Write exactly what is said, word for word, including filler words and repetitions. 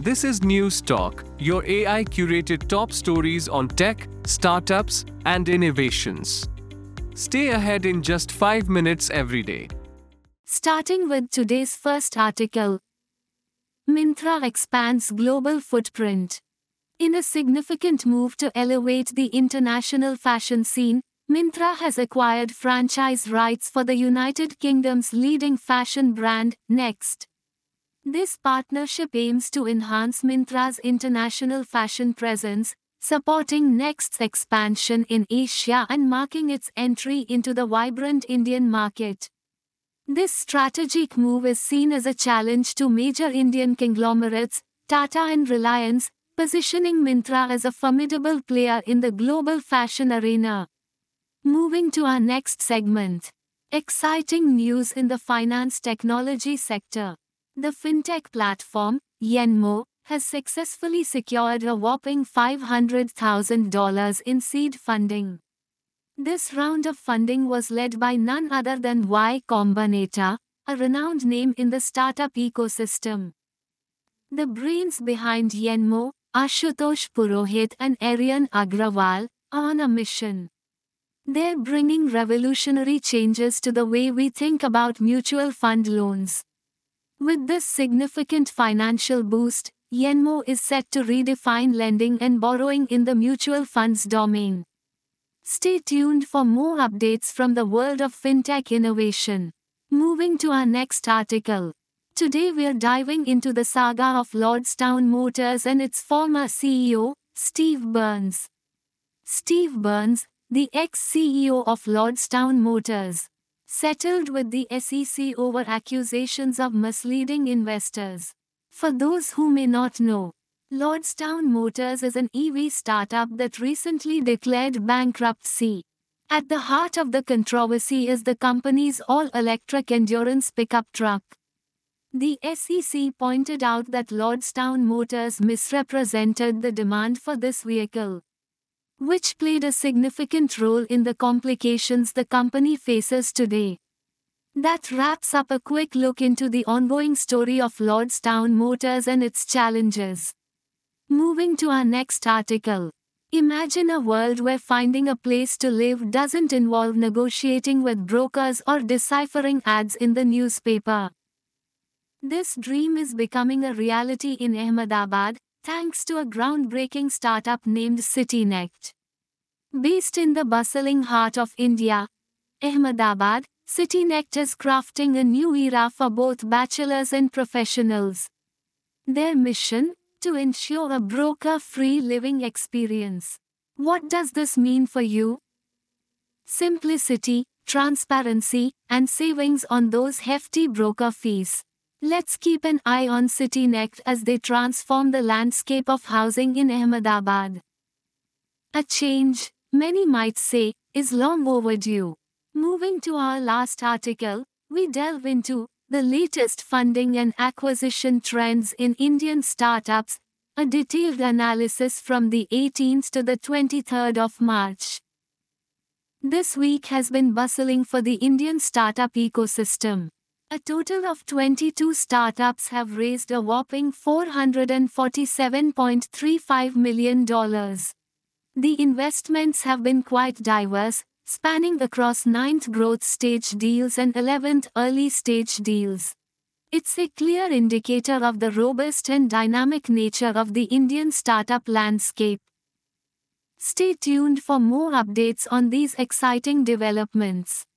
This is News Talk, your A I-curated top stories on tech, startups, and innovations. Stay ahead in just five minutes every day. Starting with today's first article. Myntra expands global footprint. In a significant move to elevate the international fashion scene, Myntra has acquired franchise rights for the United Kingdom's leading fashion brand, Next. This partnership aims to enhance Myntra's international fashion presence, supporting Next's expansion in Asia and marking its entry into the vibrant Indian market. This strategic move is seen as a challenge to major Indian conglomerates, Tata and Reliance, positioning Myntra as a formidable player in the global fashion arena. Moving to our next segment. Exciting news in the finance technology sector. The fintech platform, Yenmo, has successfully secured a whopping five hundred thousand dollars in seed funding. This round of funding was led by none other than Y Combinator, a renowned name in the startup ecosystem. The brains behind Yenmo, Ashutosh Purohit and Aryan Agrawal, are on a mission. They're bringing revolutionary changes to the way we think about mutual fund loans. With this significant financial boost, Yenmo is set to redefine lending and borrowing in the mutual funds domain. Stay tuned for more updates from the world of fintech innovation. Moving to our next article. Today we're diving into the saga of Lordstown Motors and its former C E O, Steve Burns. Steve Burns, the ex-C E O of Lordstown Motors, settled with the S E C over accusations of misleading investors. For those who may not know, Lordstown Motors is an E V startup that recently declared bankruptcy. At the heart of the controversy is the company's all-electric endurance pickup truck. The S E C pointed out that Lordstown Motors misrepresented the demand for this vehicle, which played a significant role in the complications the company faces today. That wraps up a quick look into the ongoing story of Lordstown Motors and its challenges. Moving to our next article. Imagine a world where finding a place to live doesn't involve negotiating with brokers or deciphering ads in the newspaper. This dream is becoming a reality in Ahmedabad, thanks to a groundbreaking startup named CityNect. Based in the bustling heart of India, Ahmedabad, CityNect is crafting a new era for both bachelors and professionals. Their mission? To ensure a broker-free living experience. What does this mean for you? Simplicity, transparency, and savings on those hefty broker fees. Let's keep an eye on CityNect as they transform the landscape of housing in Ahmedabad. A change, many might say, is long overdue. Moving to our last article, we delve into the latest funding and acquisition trends in Indian startups, a detailed analysis from the eighteenth to the twenty-third of March. This week has been bustling for the Indian startup ecosystem. A total of twenty-two startups have raised a whopping four hundred forty-seven point three five million dollars. The investments have been quite diverse, spanning across ninth growth stage deals and eleventh early stage deals. It's a clear indicator of the robust and dynamic nature of the Indian startup landscape. Stay tuned for more updates on these exciting developments.